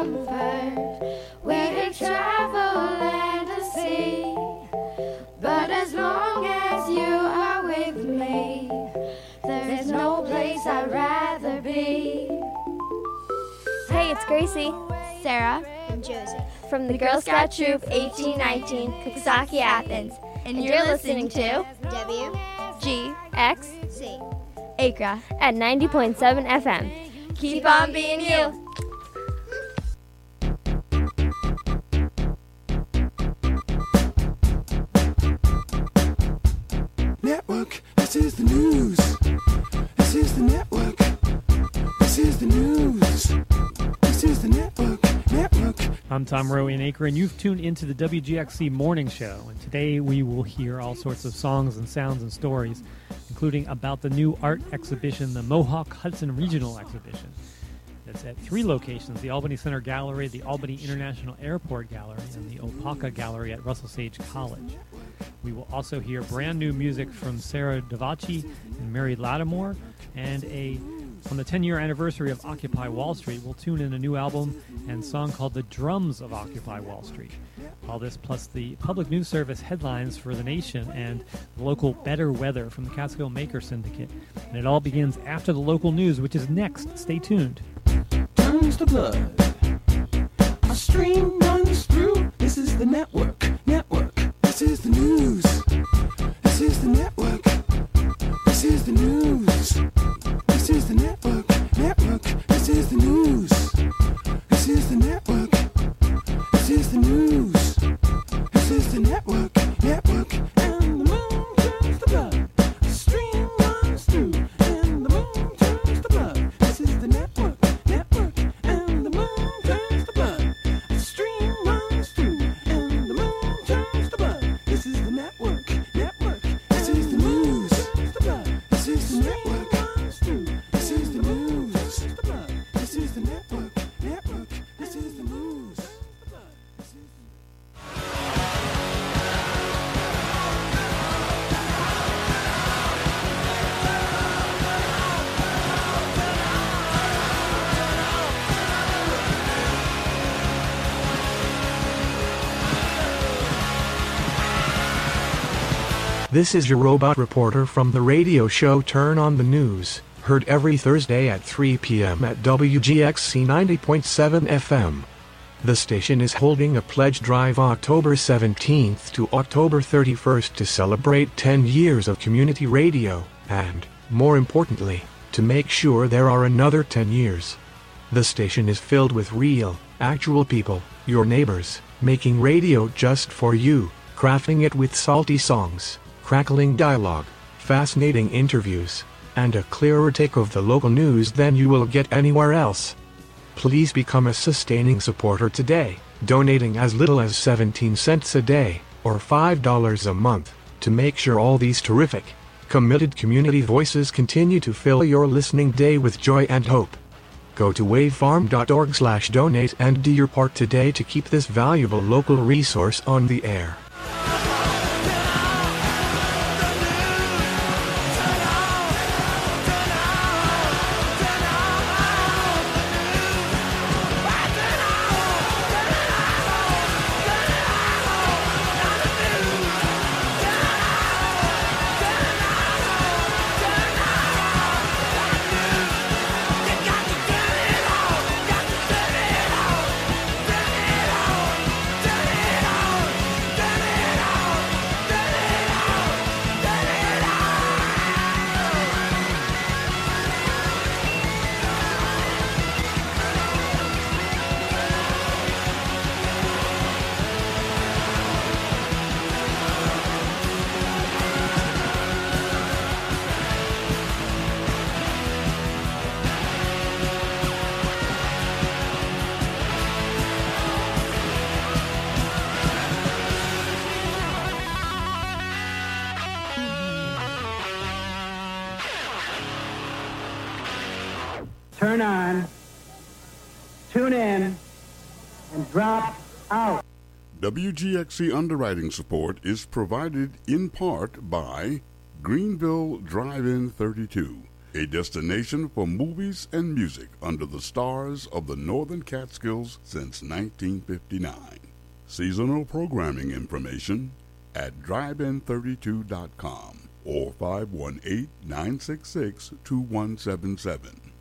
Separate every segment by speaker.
Speaker 1: comfort. We could travel land or sea, but as long as you are with me, there's no place I'd rather be.
Speaker 2: Hey, it's Gracie,
Speaker 3: Sarah,
Speaker 4: and Josie
Speaker 2: from the Girl Scout Troop 1819, Coxsackie, Athens. And you're listening to
Speaker 3: WGXC
Speaker 2: Acra at 90.7 FM. Keep on being you.
Speaker 5: Network, this is the news. This is the network. This is the news. This is the network.
Speaker 6: I'm Tom Rowe in Acre, and you've tuned into the WGXC Morning Show. And today we will hear all sorts of songs and sounds and stories, including about the new art exhibition, the Mohawk Hudson Regional Exhibition. It's at 3 locations: the Albany Center Gallery, the Albany International Airport Gallery, and the Opaka Gallery at Russell Sage College. We will also hear brand new music from Sarah Davachi and Mary Lattimore, and on the 10-year anniversary of Occupy Wall Street, we'll tune in a new album and song called The Drums of Occupy Wall Street. All this plus the Public News Service headlines for the nation and the local Better Weather from the Catskill Maker Syndicate. And it all begins after the local news, which is next. Stay tuned.
Speaker 5: Turns to blood. A stream runs through. This is the network. This is the news. This is the network. This is the news. This is the network. This is the news. This is the network. This is the news. This is the network. And the moon turns to blood. A stream runs through. And the moon turns to blood. This is the network. And the moon turns to blood. A stream runs through. And the moon turns to blood. This is the network. This is the news. This is the network. This is the news. This is the network. This is the news.
Speaker 7: This is your robot reporter from the radio show Turn on the News, heard every Thursday at 3 p.m. at WGXC 90.7 FM. The station is holding a pledge drive October 17th to October 31st to celebrate 10 years of community radio, and, more importantly, to make sure there are another 10 years. The station is filled with real, actual people, your neighbors, making radio just for you, crafting it with salty songs, crackling dialogue, fascinating interviews, and a clearer take of the local news than you will get anywhere else. Please become a sustaining supporter today, donating as little as 17 cents a day, or $5 a month, to make sure all these terrific, committed community voices continue to fill your listening day with joy and hope. Go to wavefarm.org/donate and do your part today to keep this valuable local resource on the air.
Speaker 8: Turn on, tune in, and drop out.
Speaker 9: WGXC underwriting support is provided in part by Greenville Drive-In 32, a destination for movies and music under the stars of the Northern Catskills since 1959. Seasonal programming information at drivin32.com or 518-966-2177.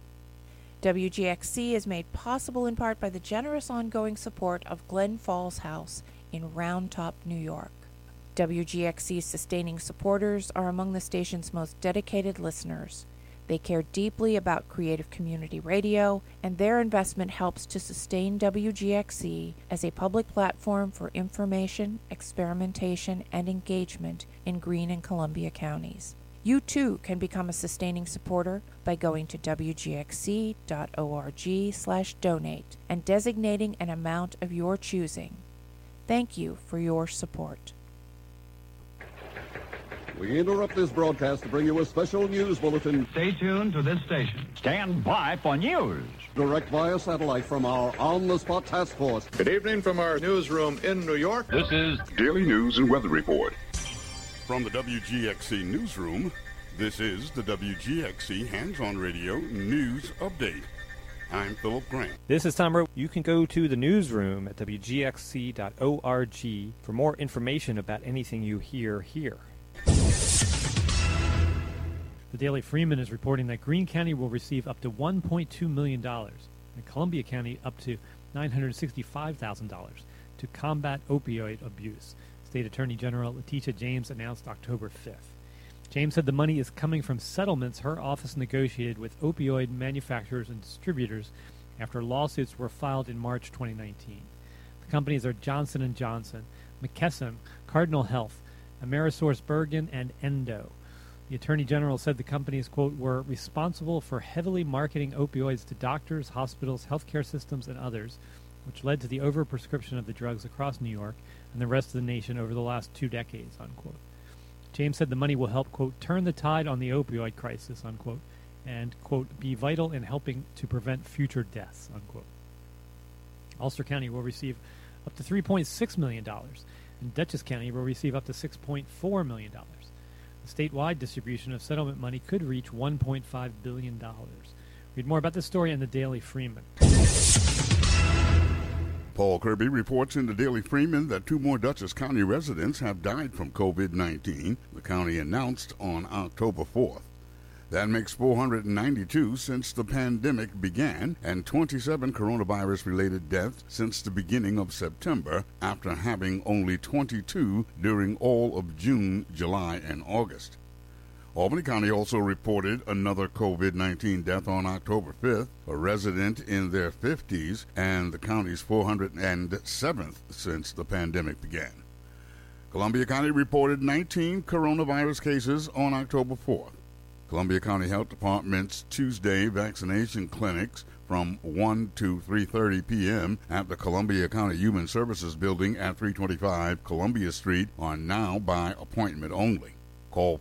Speaker 3: WGXC is made possible in part by the generous ongoing support of Glen Falls House in Round Top, New York. WGXC's sustaining supporters are among the station's most dedicated listeners. They care deeply about creative community radio, and their investment helps to sustain WGXC as a public platform for information, experimentation, and engagement in Greene and Columbia counties. You too can become a sustaining supporter by going to wgxc.org/donate and designating an amount of your choosing. Thank you for your support.
Speaker 4: We interrupt this broadcast to bring you a special news bulletin.
Speaker 10: Stay tuned to this station. Stand by for news.
Speaker 4: Direct via satellite from our on-the-spot task force.
Speaker 11: Good evening from our newsroom in New York.
Speaker 10: This is
Speaker 9: Daily News and Weather Report. From the WGXC Newsroom, this is the WGXC Hands-On Radio News Update. I'm Philip Grant.
Speaker 12: This is Tom Rowe. You can go to the newsroom at WGXC.org for more information about anything you hear here.
Speaker 6: The Daily Freeman is reporting that Greene County will receive up to $1.2 million and Columbia County up to $965,000 to combat opioid abuse. State Attorney General Letitia James announced October 5th. James said the money is coming from settlements her office negotiated with opioid manufacturers and distributors after lawsuits were filed in March 2019. The companies are Johnson & Johnson, McKesson, Cardinal Health, AmerisourceBergen, and Endo. The Attorney General said the companies, quote, were responsible for heavily marketing opioids to doctors, hospitals, healthcare systems, and others, which led to the overprescription of the drugs across New York and the rest of the nation over the last 2 decades, unquote. James said the money will help, quote, turn the tide on the opioid crisis, unquote, and, quote, be vital in helping to prevent future deaths, unquote. Ulster County will receive up to $3.6 million, and Dutchess County will receive up to $6.4 million. The statewide distribution of settlement money could reach $1.5 billion. Read more about this story in the Daily Freeman.
Speaker 9: Paul Kirby reports in the Daily Freeman that 2 more Dutchess County residents have died from COVID-19, the county announced on October 4th. That makes 492 since the pandemic began and 27 coronavirus-related deaths since the beginning of September, after having only 22 during all of June, July, and August. Albany County also reported another COVID-19 death on October 5th, a resident in their 50s, and the county's 407th since the pandemic began. Columbia County reported 19 coronavirus cases on October 4th. Columbia County Health Department's Tuesday vaccination clinics from 1 to 3:30 p.m. at the Columbia County Human Services Building at 325 Columbia Street are now by appointment only. Call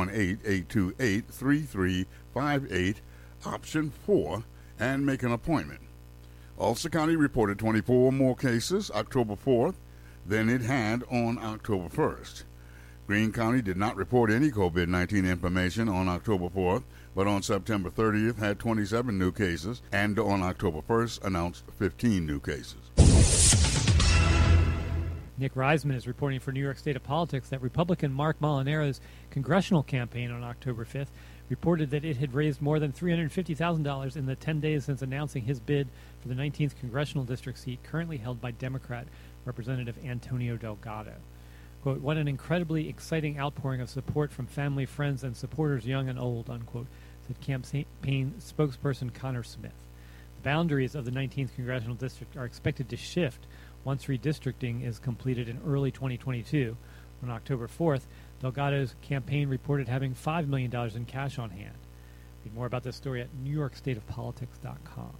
Speaker 9: 518-828-3358, option 4, and make an appointment. Ulster County reported 24 more cases October 4th than it had on October 1st. Greene County did not report any COVID-19 information on October 4th, but on September 30th had 27 new cases, and on October 1st announced 15 new cases.
Speaker 6: Nick Reisman is reporting for New York State of Politics that Republican Mark Molinaro's congressional campaign on October 5th reported that it had raised more than $350,000 in the 10 days since announcing his bid for the 19th congressional district seat currently held by Democrat Representative Antonio Delgado. Quote, what an incredibly exciting outpouring of support from family, friends, and supporters young and old, unquote, said campaign spokesperson Connor Smith. The boundaries of the 19th congressional district are expected to shift once redistricting is completed in early 2022. On October 4th, Delgado's campaign reported having $5 million in cash on hand. Read more about this story at NewYorkStateOfPolitics.com.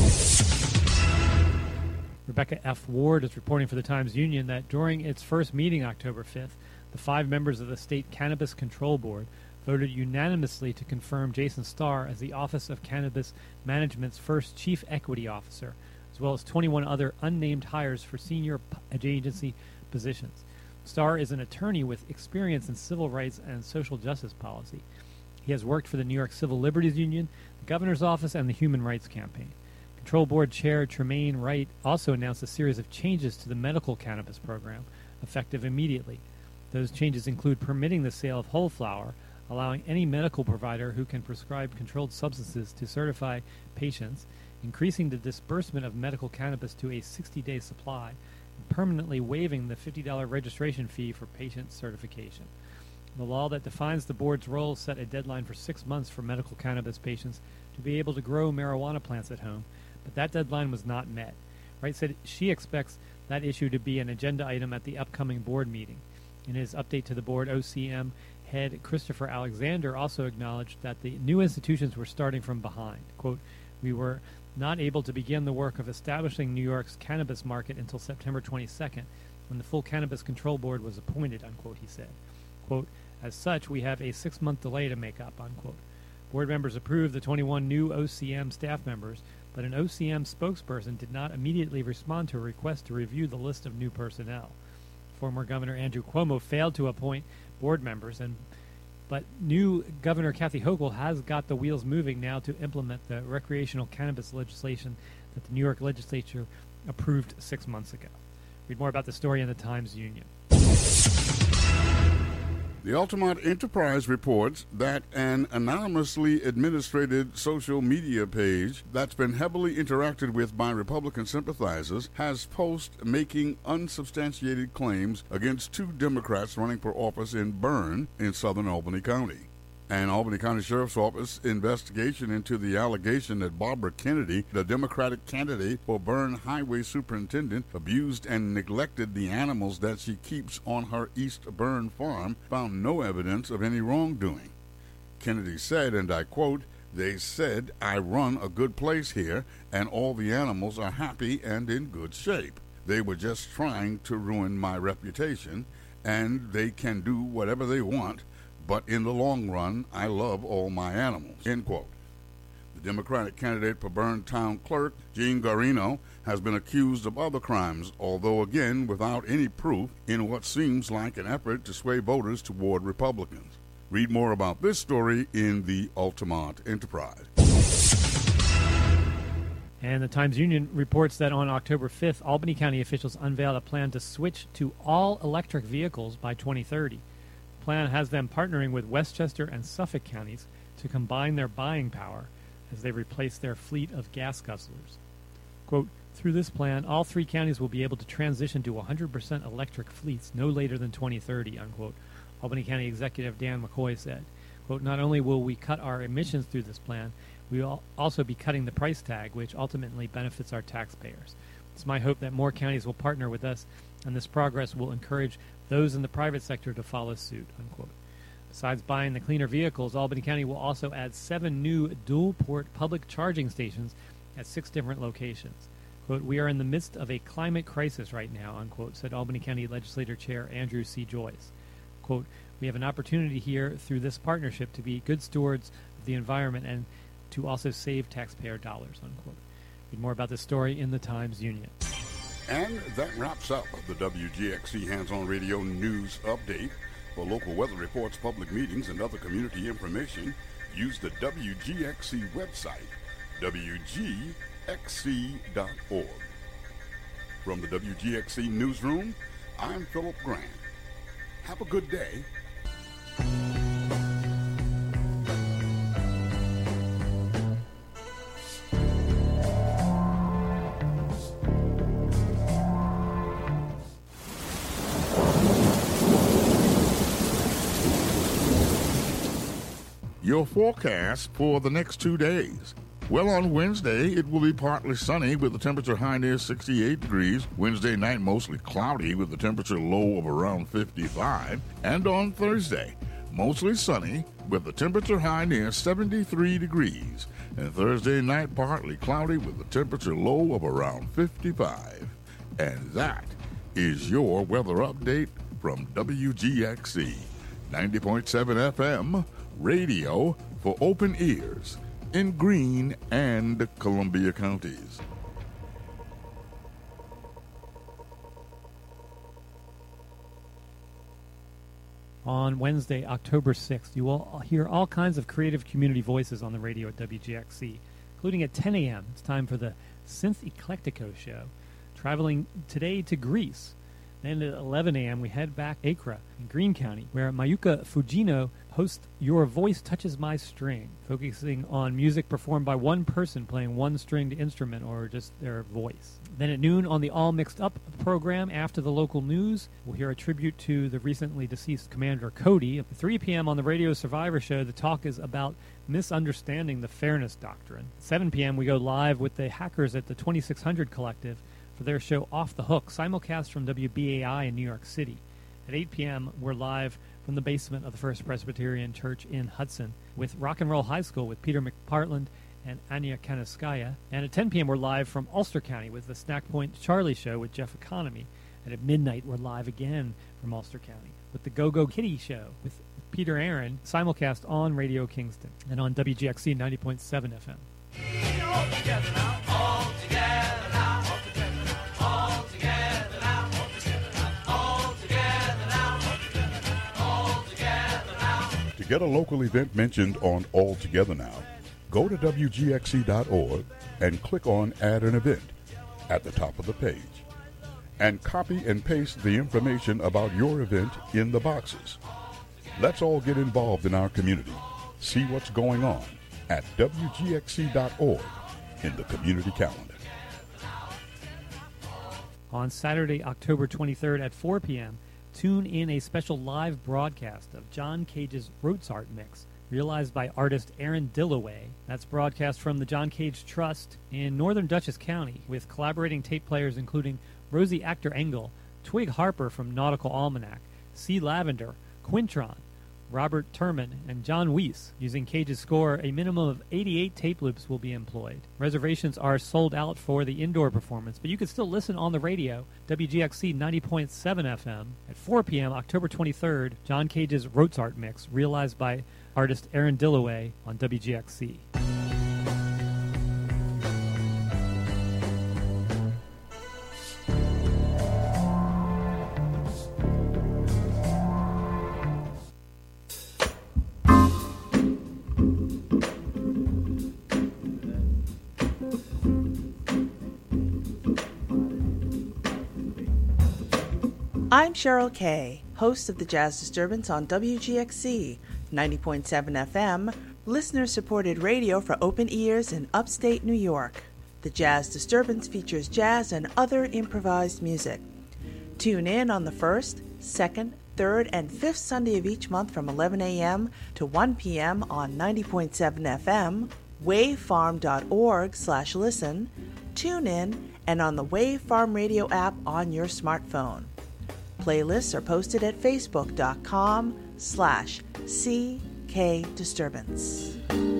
Speaker 6: Rebecca F. Ward is reporting for the Times-Union that during its first meeting October 5th, the 5 members of the State Cannabis Control Board voted unanimously to confirm Jason Starr as the Office of Cannabis Management's first Chief Equity Officer, as well as 21 other unnamed hires for senior agency positions. Starr is an attorney with experience in civil rights and social justice policy. He He has worked for the New York Civil Liberties Union, the Governor's Office, and the Human Rights Campaign. Control Board Chair Tremaine Wright also announced a series of changes to the medical cannabis program, effective immediately. Those changes include permitting the sale of whole flower, allowing any medical provider who can prescribe controlled substances to certify patients, increasing the disbursement of medical cannabis to a 60-day supply, and permanently waiving the $50 registration fee for patient certification. The law that defines the board's role set a deadline for 6 months for medical cannabis patients to be able to grow marijuana plants at home, but that deadline was not met. Wright said she expects that issue to be an agenda item at the upcoming board meeting. In his update to the board, OCM head Christopher Alexander also acknowledged that the new institutions were starting from behind. Quote, "We were not able to begin the work of establishing New York's cannabis market until September 22nd, when the full Cannabis Control Board was appointed," unquote, he said. Quote, "As such, we have a 6-month delay to make up," unquote. Board members approved the 21 new OCM staff members, but an OCM spokesperson did not immediately respond to a request to review the list of new personnel. Former Governor Andrew Cuomo failed to appoint board members, but new Governor Kathy Hochul has got the wheels moving now to implement the recreational cannabis legislation that the New York legislature approved 6 months ago. Read more about the story in the Times-Union.
Speaker 9: The Altamont Enterprise reports that an anonymously administrated social media page that's been heavily interacted with by Republican sympathizers has posted making unsubstantiated claims against 2 Democrats running for office in Berne in southern Albany County. An Albany County Sheriff's Office investigation into the allegation that Barbara Kennedy, the Democratic candidate for Berne Highway Superintendent, abused and neglected the animals that she keeps on her East Berne farm, found no evidence of any wrongdoing. Kennedy said, and I quote, "They said I run a good place here, and all the animals are happy and in good shape. They were just trying to ruin my reputation, and they can do whatever they want, but in the long run, I love all my animals," end quote. The Democratic candidate for Berne Town Clerk, Jean Garino, has been accused of other crimes, although again without any proof, in what seems like an effort to sway voters toward Republicans. Read more about this story in the Altamont Enterprise.
Speaker 6: And the Times-Union reports that on October 5th, Albany County officials unveiled a plan to switch to all electric vehicles by 2030. The plan has them partnering with Westchester and Suffolk counties to combine their buying power as they replace their fleet of gas guzzlers. Quote, "Through this plan, all 3 counties will be able to transition to 100% electric fleets no later than 2030, unquote, Albany County Executive Dan McCoy said. Quote, "Not only will we cut our emissions through this plan, we will also be cutting the price tag, which ultimately benefits our taxpayers. It's my hope that more counties will partner with us, and this progress will encourage those in the private sector to follow suit," unquote. Besides buying the cleaner vehicles, Albany County will also add 7 new dual-port public charging stations at 6 different locations. Quote, "We are in the midst of a climate crisis right now," unquote, said Albany County Legislature Chair Andrew C. Joyce. Quote, "We have an opportunity here through this partnership to be good stewards of the environment and to also save taxpayer dollars," unquote. Read more about this story in the Times-Union.
Speaker 9: And that wraps up the WGXC Hands-On Radio News Update. For local weather reports, public meetings, and other community information, use the WGXC website, WGXC.org. From the WGXC Newsroom, I'm Philip Grant. Have a good day. Your forecast for the next 2 days. Well, on Wednesday, it will be partly sunny with the temperature high near 68 degrees. Wednesday night, mostly cloudy with the temperature low of around 55. And on Thursday, mostly sunny with the temperature high near 73 degrees. And Thursday night, partly cloudy with the temperature low of around 55. And that is your weather update from WGXC 90.7 FM. Radio for open ears in Greene and Columbia counties.
Speaker 6: on Wednesday, October 6th. You will hear all kinds of creative community voices on the radio at WGXC, including at 10 a.m. It's time for the Synth Eclectico show, traveling today to Greece. Then at 11 a.m. we head back to Acre in Greene County, where Mayuka Fujino hosts Your Voice Touches My String, focusing on music performed by one person playing one stringed instrument or just their voice. Then at noon on the All Mixed Up program, after the local news, we'll hear a tribute to the recently deceased Commander Cody. At 3 p.m. on the Radio Survivor Show, the talk is about misunderstanding the Fairness Doctrine. At 7 p.m. we go live with the hackers at the 2600 Collective for their show Off the Hook, simulcast from WBAI in New York City. At 8 p.m., we're live from the basement of the First Presbyterian Church in Hudson with Rock and Roll High School with Peter McPartland and Anya Kanaskaya. And at 10 p.m., we're live from Ulster County with the Snack Point Charlie Show with Jeff Economy. And at midnight, we're live again from Ulster County with the Go-Go Kitty Show with Peter Aaron, simulcast on Radio Kingston and on WGXC 90.7 FM.
Speaker 5: All together now, all together now.
Speaker 9: To get a local event mentioned on All Together Now, go to WGXC.org and click on Add an Event at the top of the page. And copy and paste the information about your event in the boxes. Let's all get involved in our community. See what's going on at WGXC.org in the community calendar.
Speaker 6: On Saturday, October 23rd at 4 p.m., tune in a special live broadcast of John Cage's Roadsart Mix, realized by artist Aaron Dillaway. That's broadcast from the John Cage Trust in northern Dutchess County, with collaborating tape players including Rosie Actor Engel, Twig Harper from Nautical Almanac, C. Lavender, Quintron, Robert Turman, and John Weiss. Using Cage's score, a minimum of 88 tape loops will be employed. Reservations are sold out for the indoor performance, but you can still listen on the radio, WGXC 90.7 FM. At 4 p.m., October 23rd, John Cage's Roadsart Mix, realized by artist Aaron Dillaway on WGXC.
Speaker 13: I'm Cheryl Kay, host of the Jazz Disturbance on WGXC 90.7 FM, listener-supported radio for open ears in upstate New York. The Jazz Disturbance features jazz and other improvised music. Tune in on the first, second, third, and fifth Sunday of each month from 11 a.m. to 1 p.m. on 90.7 FM, wavefarm.org/listen, tune in, and on the Wave Farm Radio app on your smartphone. Playlists are posted at facebook.com/CK Disturbance.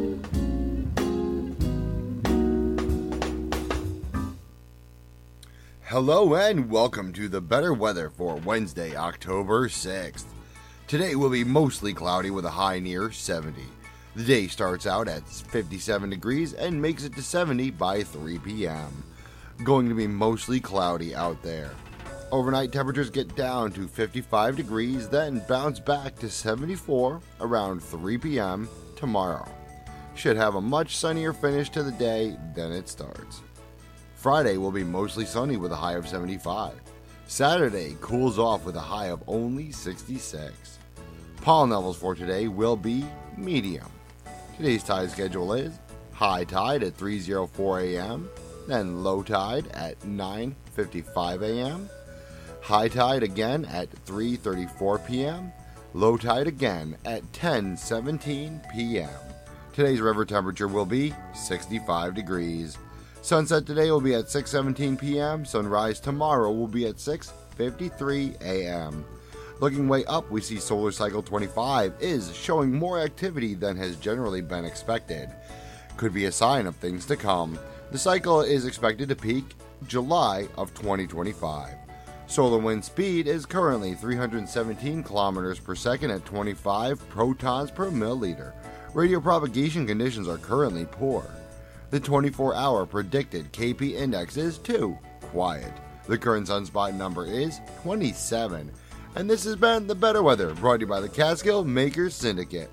Speaker 14: Hello and welcome to the better weather for Wednesday, October 6th. Today will be mostly cloudy with a high near 70. The day starts out at 57 degrees and makes it to 70 by 3 p.m. Going to be mostly cloudy out there. Overnight temperatures get down to 55 degrees, then bounce back to 74 around 3 p.m. tomorrow. Should have a much sunnier finish to the day than it starts. Friday will be mostly sunny with a high of 75. Saturday cools off with a high of only 66. Pollen levels for today will be medium. Today's tide schedule is high tide at 3:04 a.m., then low tide at 9:55 a.m., high tide again at 3:34 p.m., low tide again at 10:17 p.m. Today's river temperature will be 65 degrees. Sunset today will be at 6:17 p.m. Sunrise tomorrow will be at 6:53 a.m. Looking way up, we see solar cycle 25 is showing more activity than has generally been expected. Could be a sign of things to come. The cycle is expected to peak July of 2025. Solar wind speed is currently 317 kilometers per second at 25 protons per milliliter. Radio propagation conditions are currently poor. The 24-hour predicted KP index is 2, quiet. The current sunspot number is 27. And this has been The Better Weather, brought to you by the Catskill Makers Syndicate.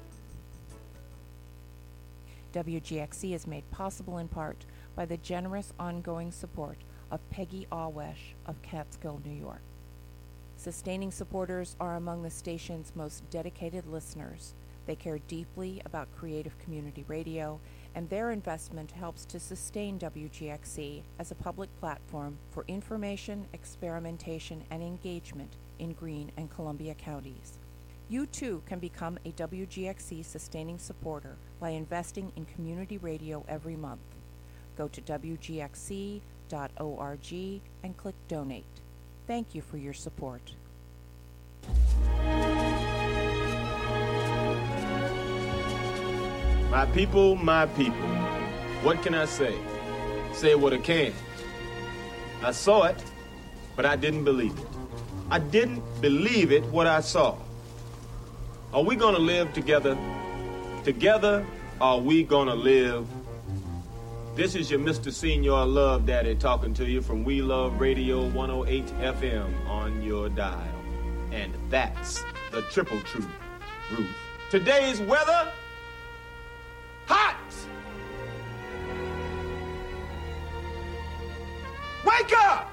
Speaker 3: WGXC is made possible in part by the generous ongoing support of Peggy Awesh of Catskill, New York. Sustaining supporters are among the station's most dedicated listeners. They care deeply about creative community radio, and their investment helps to sustain WGXC as a public platform for information, experimentation, and engagement in Greene and Columbia counties. You too can become a WGXC sustaining supporter by investing in community radio every month. Go to WGXC.org and click Donate. Thank you for your support.
Speaker 15: My people, what can I say? Say what I can. I saw it, but I didn't believe it. I didn't believe it what I saw. Are we gonna live together? Together, are we gonna live? This is your Mr. Senior Love Daddy talking to you from We Love Radio 108 FM on your dial. And that's the triple truth, Ruth. Today's weather, hot! Wake up!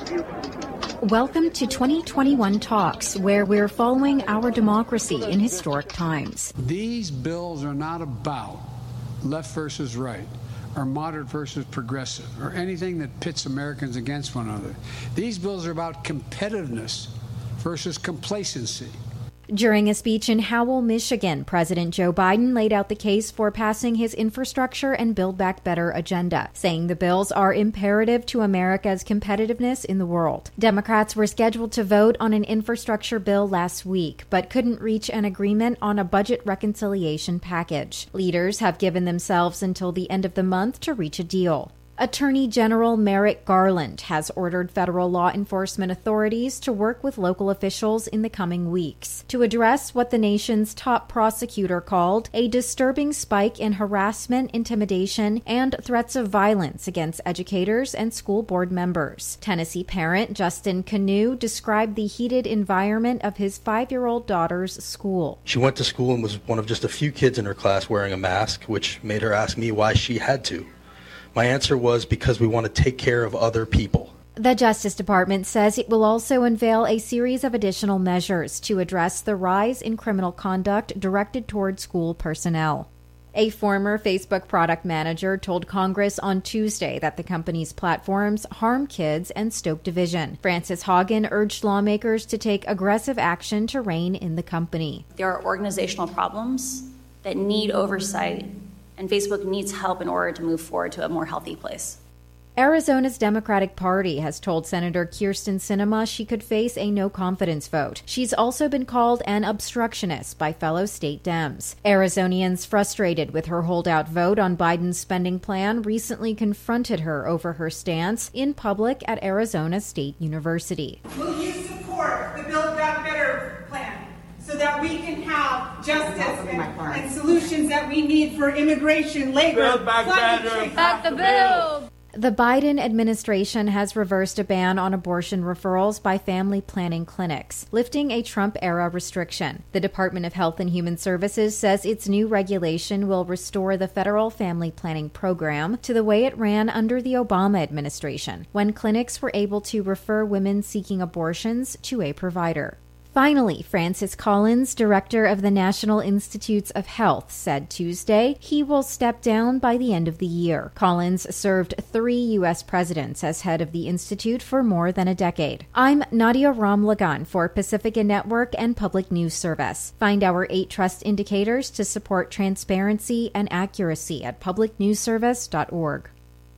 Speaker 16: Welcome to 2021 Talks, where we're following our democracy in historic times.
Speaker 17: These bills are not about left versus right, or moderate versus progressive, or anything that pits Americans against one another. These bills are about competitiveness versus complacency.
Speaker 16: During a speech in Howell, Michigan, President Joe Biden laid out the case for passing his infrastructure and Build Back Better agenda, saying the bills are imperative to America's competitiveness in the world. Democrats were scheduled to vote on an infrastructure bill last week, but couldn't reach an agreement on a budget reconciliation package. Leaders have given themselves until the end of the month to reach a deal. Attorney General Merrick Garland has ordered federal law enforcement authorities to work with local officials in the coming weeks to address what the nation's top prosecutor called a disturbing spike in harassment, intimidation, and threats of violence against educators and school board members. Tennessee parent Justin Canoe described the heated environment of his 5-year-old daughter's school.
Speaker 18: She went to school and was one of just a few kids in her class wearing a mask, which made her ask me why she had to. My answer was because we want to take care of other people.
Speaker 16: The Justice Department says it will also unveil a series of additional measures to address the rise in criminal conduct directed toward school personnel. A former Facebook product manager told Congress on Tuesday that the company's platforms harm kids and stoke division. Frances Haugen urged lawmakers to take aggressive action to rein in the company.
Speaker 19: There are organizational problems that need oversight, and Facebook needs help in order to move forward to a more healthy place.
Speaker 16: Arizona's Democratic Party has told Senator Kyrsten Sinema she could face a no-confidence vote. She's also been called an obstructionist by fellow state Dems. Arizonians frustrated with her holdout vote on Biden's spending plan recently confronted her over her stance in public at Arizona State University.
Speaker 20: Will you support the Build Back Better plan so that we can have justice and solutions that we need for immigration, labor,
Speaker 21: Build Back Better.
Speaker 2: Back the bill.
Speaker 16: The Biden administration has reversed a ban on abortion referrals by family planning clinics, lifting a Trump-era restriction. The Department of Health and Human Services says its new regulation will restore the federal family planning program to the way it ran under the Obama administration, when clinics were able to refer women seeking abortions to a provider. Finally, Francis Collins, director of the National Institutes of Health, said Tuesday he will step down by the end of the year. Collins served 3 U.S. presidents as head of the institute for more than a decade. I'm Nadia Ramlagan for Pacifica Network and Public News Service. Find our 8 trust indicators to support transparency and accuracy at publicnewsservice.org.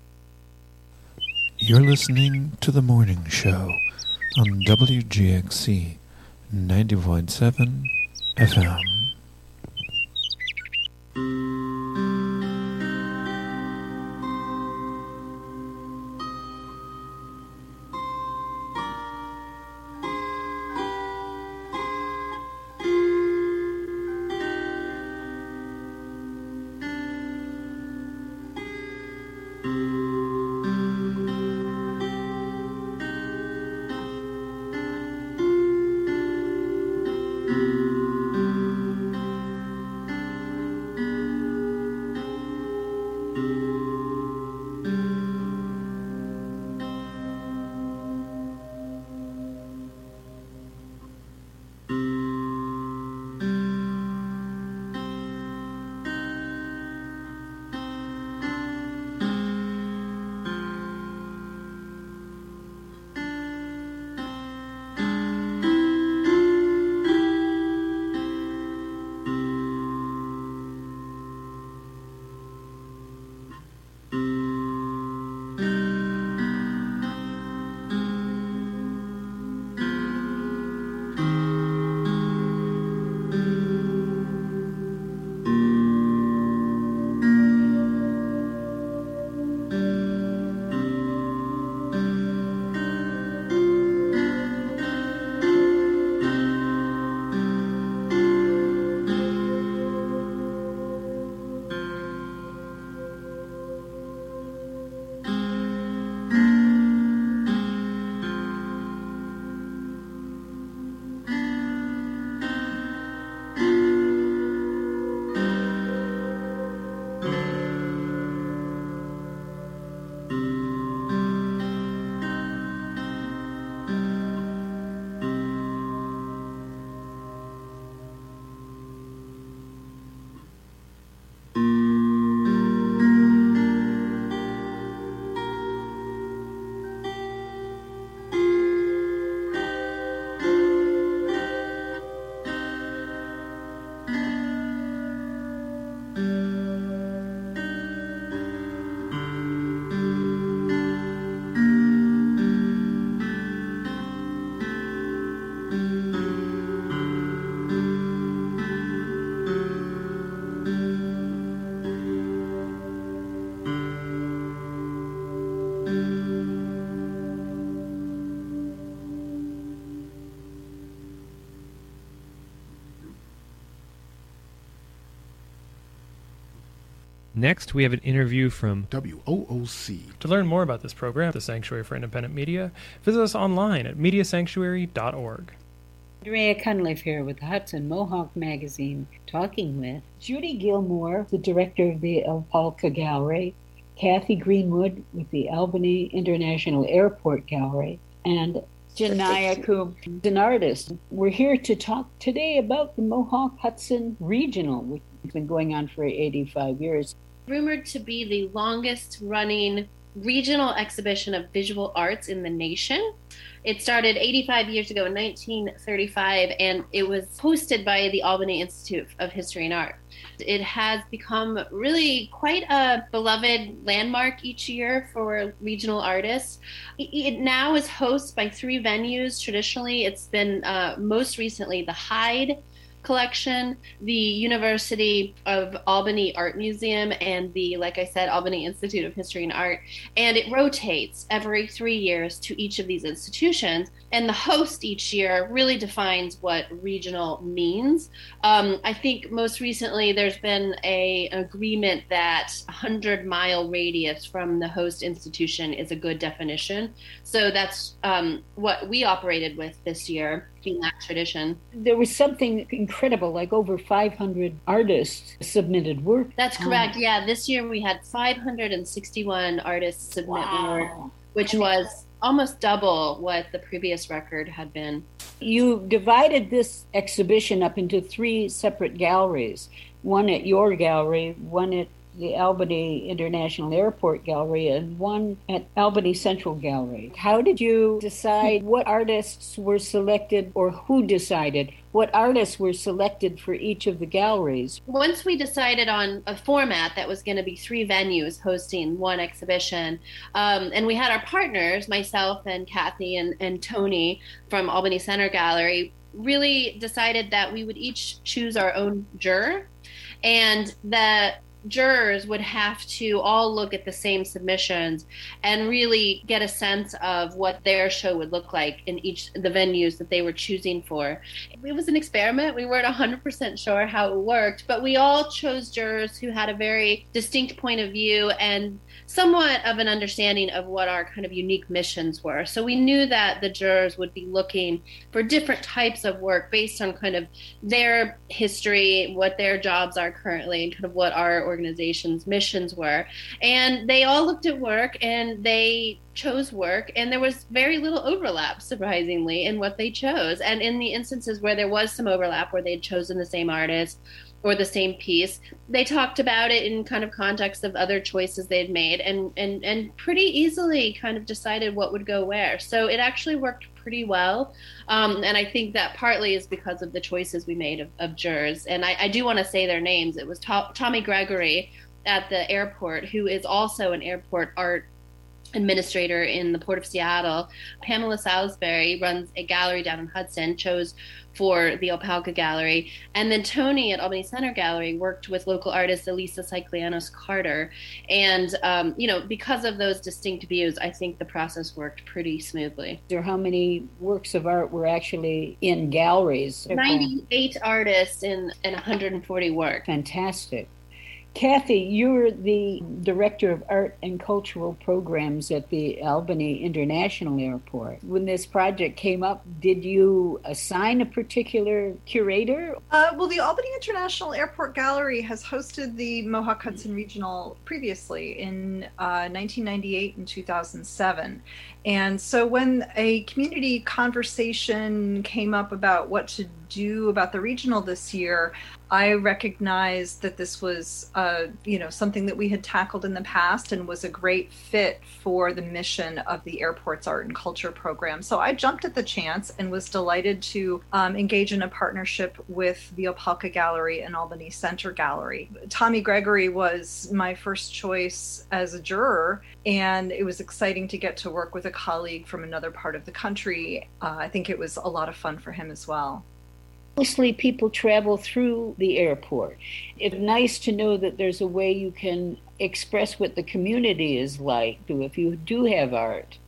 Speaker 22: You're listening to The Morning Show on WGXC 90.7 FM.
Speaker 6: Next, we have an interview from
Speaker 1: WOOC.
Speaker 21: To learn more about this program, the Sanctuary for Independent Media, visit us online at mediasanctuary.org.
Speaker 23: Andrea Cunliffe here with the Hudson Mohawk Magazine, talking with Judy Gilmore, the director of the Opelka Gallery, Kathy Greenwood with the Albany International Airport Gallery, and Janaya Coombe, an artist. We're here to talk today about the Mohawk Hudson Regional, which has been going on for 85 years.
Speaker 24: Rumored to be the longest running regional exhibition of visual arts in the nation. It started 85 years ago in 1935, and it was hosted by the Albany Institute of History and Art. It has become really quite a beloved landmark each year for regional artists. It now is hosted by 3 venues. Traditionally, it's been most recently the Hyde Collection, the University of Albany Art Museum, and the, like I said, Albany Institute of History and Art. And it rotates every 3 years to each of these institutions. And the host each year really defines what regional means. I think most recently there's been an agreement that 100-mile radius from the host institution is a good definition. So that's what we operated with this year, being that tradition.
Speaker 23: There was something incredible, like over 500 artists submitted work.
Speaker 24: That's correct. Yeah, this year we had 561 artists submit work, which was almost double what the previous record had been.
Speaker 23: You divided this exhibition up into 3 separate galleries, one at your gallery, one at the Albany International Airport Gallery, and one at Albany Central Gallery. How did you decide what artists were selected, or who decided what artists were selected for each of the galleries?
Speaker 24: Once we decided on a format that was going to be 3 venues hosting one exhibition, and we had our partners, myself and Kathy and Tony from Albany Center Gallery, really decided that we would each choose our own juror, and the jurors would have to all look at the same submissions and really get a sense of what their show would look like in each of the venues that they were choosing for. It was an experiment. We weren't 100% sure how it worked, but we all chose jurors who had a very distinct point of view and somewhat of an understanding of what our kind of unique missions were. So we knew that the jurors would be looking for different types of work based on kind of their history, what their jobs are currently, and kind of what our organization's missions were. And they all looked at work and they chose work, and there was very little overlap, surprisingly, in what they chose. And in the instances where there was some overlap, where they'd chosen the same artist or the same piece, they talked about it in kind of context of other choices they'd made, and pretty easily kind of decided what would go where. So it actually worked pretty well. And I think that partly is because of the choices we made of jurors. And I do want to say their names. It was Tommy Gregory at the airport, who is also an airport art administrator in the Port of Seattle. Pamela Salisbury runs a gallery down in Hudson, chose for the Opelka Gallery. And then Tony at Albany Center Gallery worked with local artist Elisa Cyclianos Carter. And, because of those distinct views, I think the process worked pretty smoothly.
Speaker 23: How many works of art were actually in galleries?
Speaker 24: 98 artists and 140 works.
Speaker 23: Fantastic. Kathy, you're the Director of Art and Cultural Programs at the Albany International Airport. When this project came up, did you assign a particular curator?
Speaker 25: Well, the Albany International Airport Gallery has hosted the Mohawk Hudson Regional previously in 1998 and 2007. And so when a community conversation came up about what to do about the regional this year, I recognized that this was, something that we had tackled in the past and was a great fit for the mission of the airport's art and culture program. So I jumped at the chance and was delighted to engage in a partnership with the Opelka Gallery and Albany Center Gallery. Tommy Gregory was my first choice as a juror, and it was exciting to get to work with a colleague from another part of the country. I think it was a lot of fun for him as well.
Speaker 23: Mostly people travel through the airport. It's nice to know that there's a way you can express what the community is like if you do have art.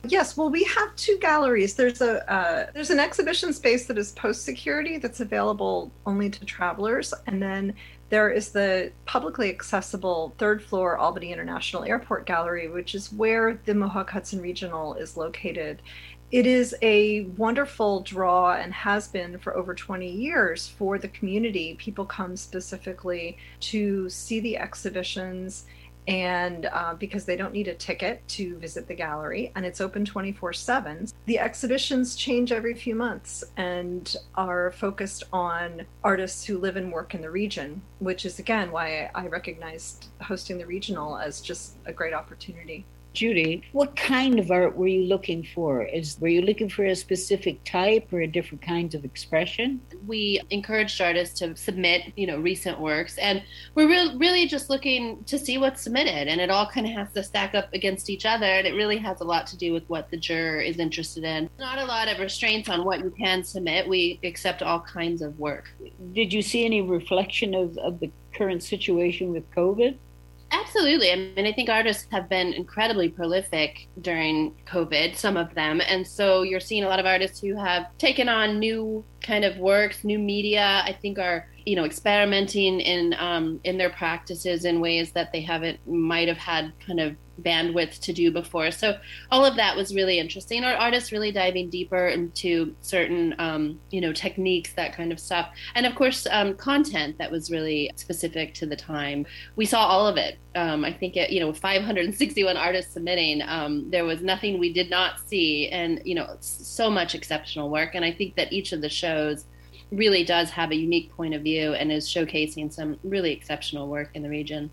Speaker 25: Yes, well, we have two galleries. There's an exhibition space that is post-security that's available only to travelers, and then there is the publicly accessible third floor Albany International Airport Gallery, which is where the Mohawk Hudson Regional is located. It is a wonderful draw and has been for over 20 years for the community. People come specifically to see the exhibitions, and because they don't need a ticket to visit the gallery, and it's open 24/7. The exhibitions change every few months and are focused on artists who live and work in the region, which is again why I recognized hosting the regional as just a great opportunity.
Speaker 23: Judy, what kind of art were you looking for? Were you looking for a specific type or a different kinds of expression?
Speaker 24: We encouraged artists to submit, recent works, and we're really just looking to see what's submitted, and it all kind of has to stack up against each other, and it really has a lot to do with what the juror is interested in. Not a lot of restraints on what you can submit. We accept all kinds of work.
Speaker 23: Did you see any reflection of the current situation with COVID?
Speaker 24: Absolutely. I mean, I think artists have been incredibly prolific during COVID, some of them. And so you're seeing a lot of artists who have taken on new kind of works, new media, I think are, experimenting in their practices in ways that they might have had kind of bandwidth to do before. So all of that was really interesting. Our artists really diving deeper into certain, techniques, that kind of stuff. And of course, content that was really specific to the time. We saw all of it. I think, 561 artists submitting, there was nothing we did not see, and, so much exceptional work. And I think that each of the shows really does have a unique point of view and is showcasing some really exceptional work in the region.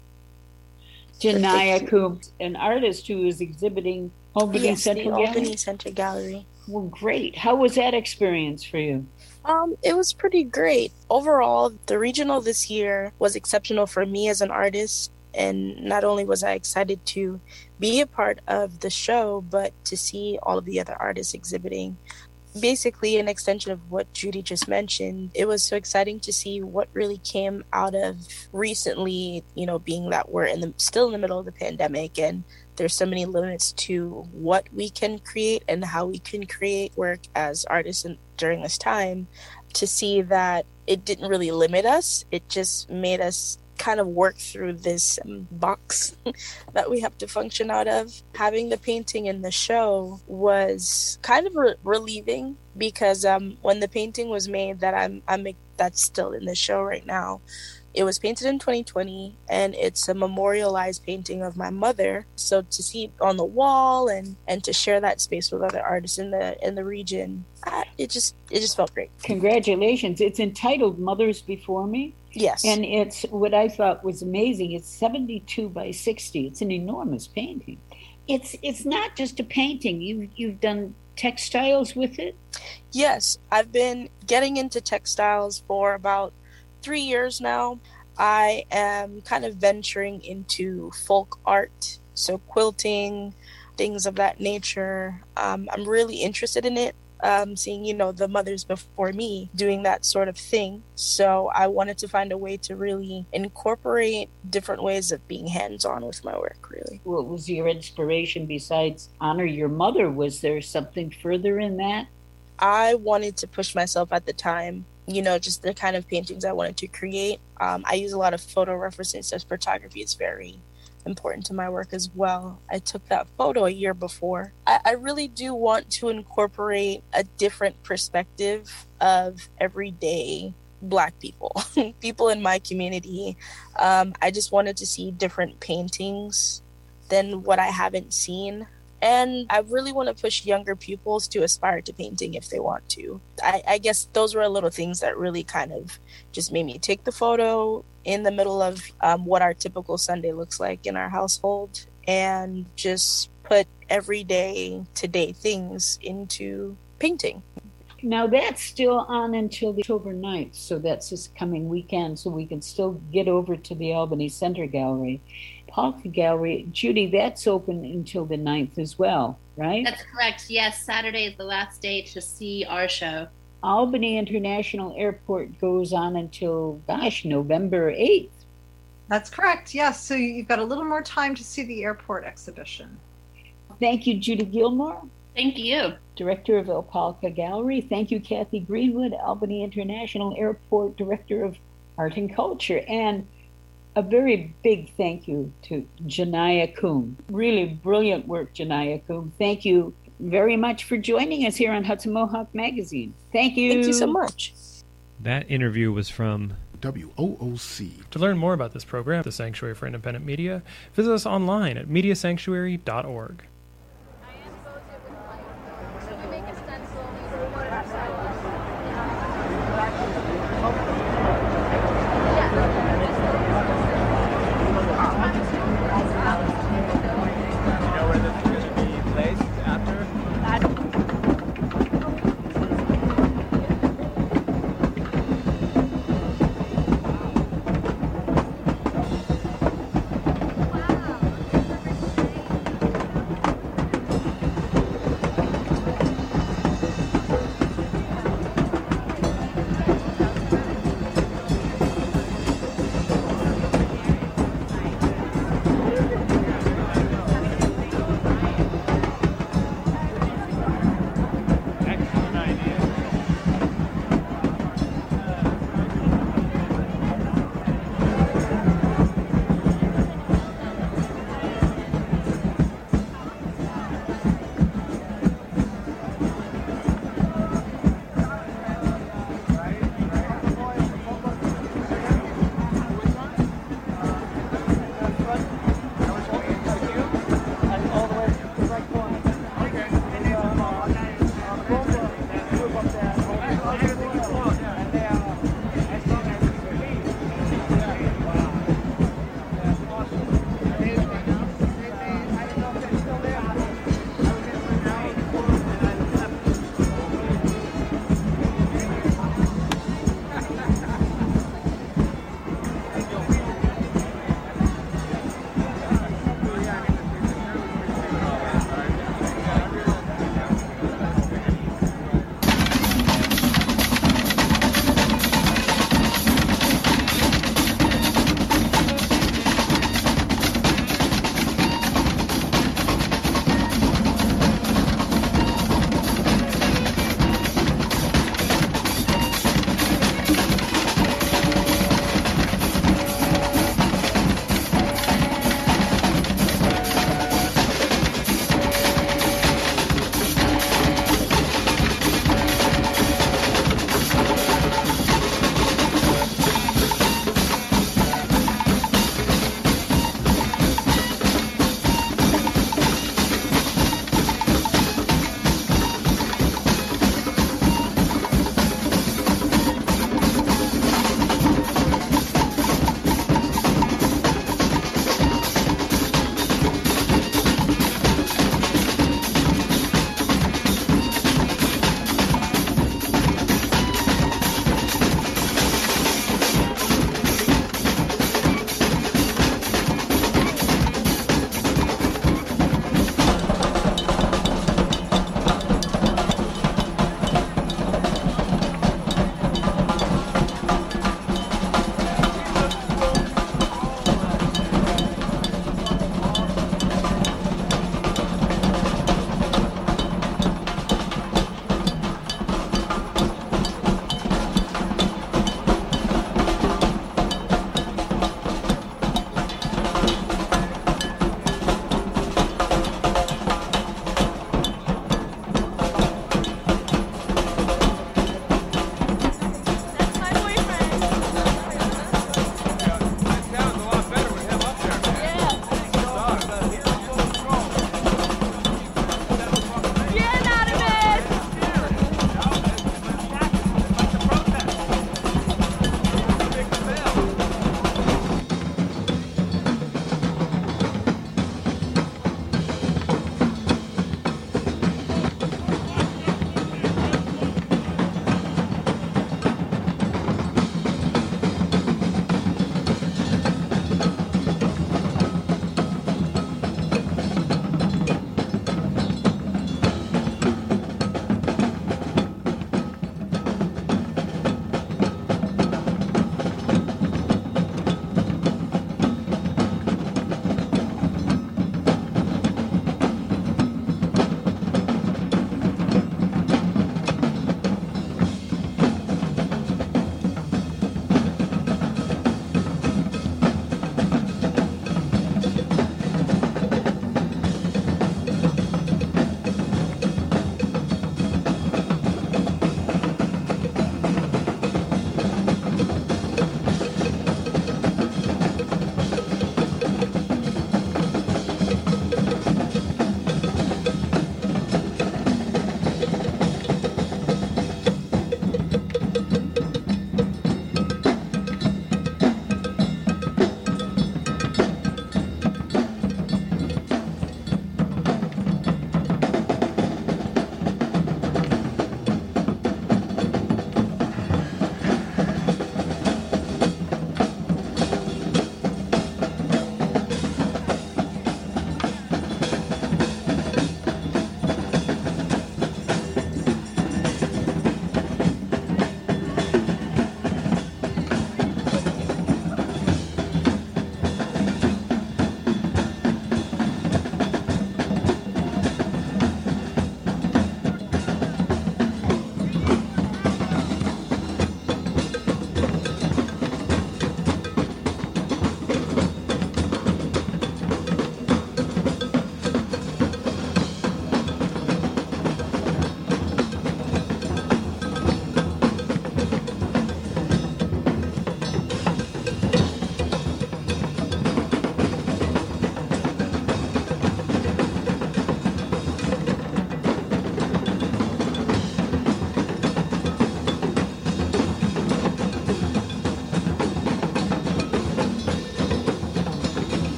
Speaker 23: Janaya Coombs, an artist who is exhibiting Albany Central Gallery?
Speaker 1: Albany Center Gallery.
Speaker 23: Well, great. How was that experience for you?
Speaker 1: It was pretty great. Overall, the regional this year was exceptional for me as an artist. And not only was I excited to be a part of the show, but to see all of the other artists exhibiting. Basically, an extension of what Judy just mentioned, it was so exciting to see what really came out of recently, being that we're still in the middle of the pandemic, and there's so many limits to what we can create and how we can create work as artists during this time. To see that it didn't really limit us, it just made us kind of work through this box that we have to function out of. Having the painting in the show was kind of relieving, because when the painting was made that's still in the show right now, it was painted in 2020, and it's a memorialized painting of my mother. So to see it on the wall and to share that space with other artists in the region, it just felt great.
Speaker 23: Congratulations! It's entitled "Mothers Before Me."
Speaker 1: Yes.
Speaker 23: And it's what I thought was amazing. It's 72 by 60. It's an enormous painting. It's not just a painting. You've done textiles with it?
Speaker 1: Yes, I've been getting into textiles for about 3 years now. I am kind of venturing into folk art, so quilting, things of that nature. I'm really interested in it. Seeing, the mothers before me doing that sort of thing. So I wanted to find a way to really incorporate different ways of being hands-on with my work, really.
Speaker 23: What was your inspiration besides honor your mother? Was there something further in that?
Speaker 1: I wanted to push myself at the time, just the kind of paintings I wanted to create. I use a lot of photo references, as photography is very important to my work as well. I took that photo a year before. I really do want to incorporate a different perspective of everyday Black people, people in my community. I just wanted to see different paintings than what I haven't seen. And I really want to push younger pupils to aspire to painting if they want to. I guess those were little things that really kind of just made me take the photo in the middle of what our typical Sunday looks like in our household, and just put everyday, today things into painting.
Speaker 23: Now that's still on until the October 9th, so that's this coming weekend, so we can still get over to the Albany Center Gallery. Polka Gallery, Judy, that's open until the 9th as well, right?
Speaker 24: That's correct. Yes, Saturday is the last day to see our show.
Speaker 23: Albany International Airport goes on until, November 8th.
Speaker 25: That's correct, yes. So you've got a little more time to see the airport exhibition.
Speaker 23: Thank you, Judy Gilmore.
Speaker 24: Thank you.
Speaker 23: Director of Opelka Gallery. Thank you, Kathy Greenwood, Albany International Airport Director of Art and Culture. And a very big thank you to Janaya Coombe. Really brilliant work, Janaya Coombe. Thank you very much for joining us here on Hudson Mohawk Magazine. Thank you.
Speaker 1: Thank you so much.
Speaker 6: That interview was from
Speaker 9: WOOC.
Speaker 21: To learn more about this program, the Sanctuary for Independent Media, visit us online at mediasanctuary.org.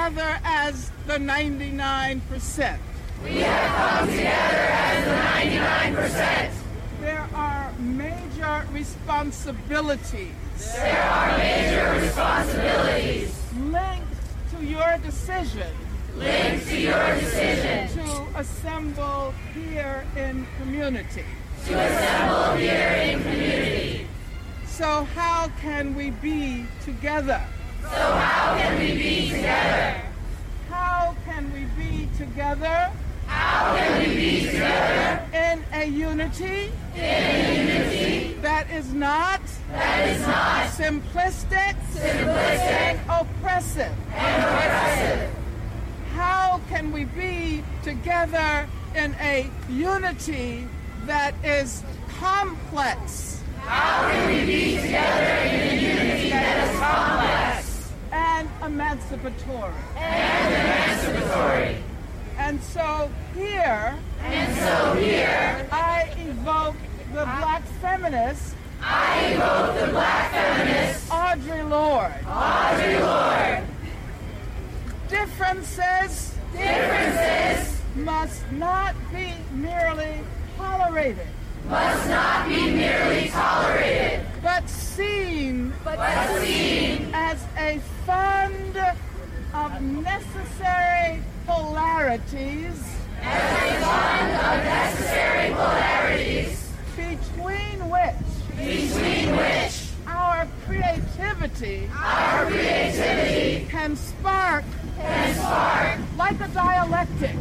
Speaker 4: together as the 99%.
Speaker 7: We have come together as the 99%.
Speaker 4: There are major responsibilities.
Speaker 7: There are major responsibilities.
Speaker 4: Linked to your decision.
Speaker 7: Linked to your decision.
Speaker 4: To assemble here in community.
Speaker 7: To assemble here in community.
Speaker 4: So how can we be together?
Speaker 7: So how can we be together?
Speaker 4: How can we be together?
Speaker 7: How can we be together?
Speaker 4: In a unity.
Speaker 7: In a unity.
Speaker 4: That is not.
Speaker 7: That is not.
Speaker 4: Simplistic.
Speaker 7: Simplistic.
Speaker 4: Oppressive.
Speaker 7: And oppressive.
Speaker 4: How can we be together in a unity that is complex?
Speaker 7: How can we be together in a unity that is complex?
Speaker 4: And emancipatory.
Speaker 7: And emancipatory.
Speaker 4: And so here,
Speaker 7: I
Speaker 4: evoke the black feminist.
Speaker 7: I evoke the black feminist.
Speaker 4: Audre Lorde.
Speaker 7: Audre Lorde.
Speaker 4: Differences must not be merely tolerated.
Speaker 7: Must not be merely tolerated.
Speaker 4: But seen
Speaker 7: as
Speaker 4: a fund of necessary polarities.
Speaker 7: As a fund of necessary polarities.
Speaker 4: Between which our creativity can spark like a dialectic.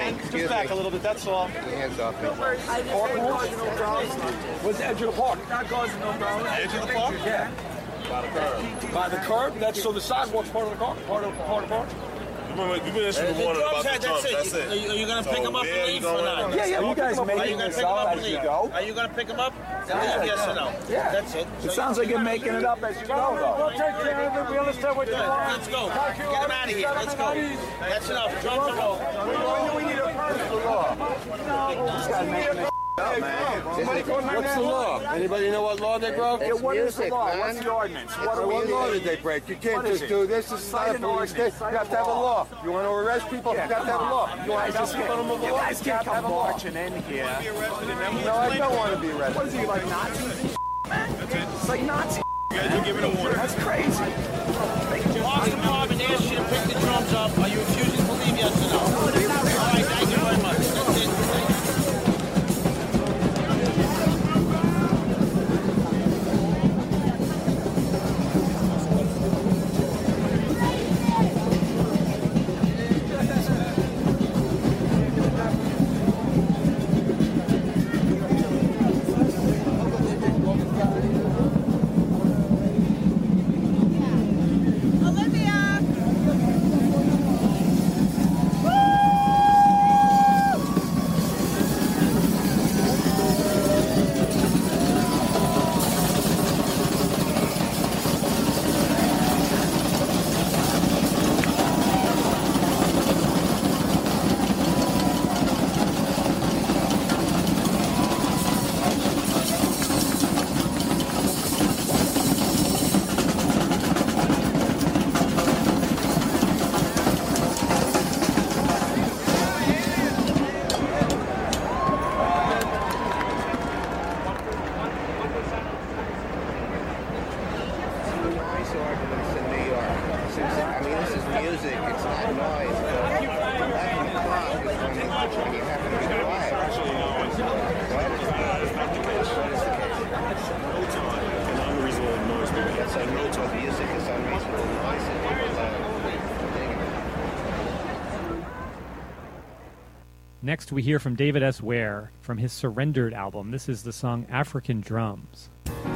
Speaker 5: Just back a little bit, that's all.
Speaker 8: Hands off me.
Speaker 5: Where's the edge of the park? Not causing no problems. Edge of the park? Yeah. By the curb. By the curb? That's so the sidewalk's part of the car? Part of the park?
Speaker 10: You've been issuing the warning about the drums, that's it.
Speaker 5: Are you going to pick them up and leave or not?
Speaker 8: Yeah, you guys making this up as you go.
Speaker 5: Are you going to pick them up? Yes or no?
Speaker 8: Yeah.
Speaker 5: That's it.
Speaker 8: It sounds like you're making it up as you go, though.
Speaker 5: We'll take care of it. We understand what you want. Let's go. Get them out of here. Let's go. That's enough. Drums are over.
Speaker 8: We need a personal law. This guy's making this up, man.
Speaker 5: What's the law? Anybody know what law they broke?
Speaker 8: What is the law? What's the ordinance? What law did they break? You can't just do this. This is not a police state. You have to have a law. You want to arrest people? You have to have a law. You want to just get them a law? You guys can't come marching in here. No, I don't want to be arrested. What is he, like Nazis? It's like Nazis.
Speaker 10: You guys are giving a warning.
Speaker 8: That's crazy.
Speaker 5: Ask the mob and ask you to pick the drums up. Are you refusing to leave, yes or no? All right, thank you very much. That's it.
Speaker 6: Next, we hear from David S. Ware from his Surrendered album. This is the song African Drums.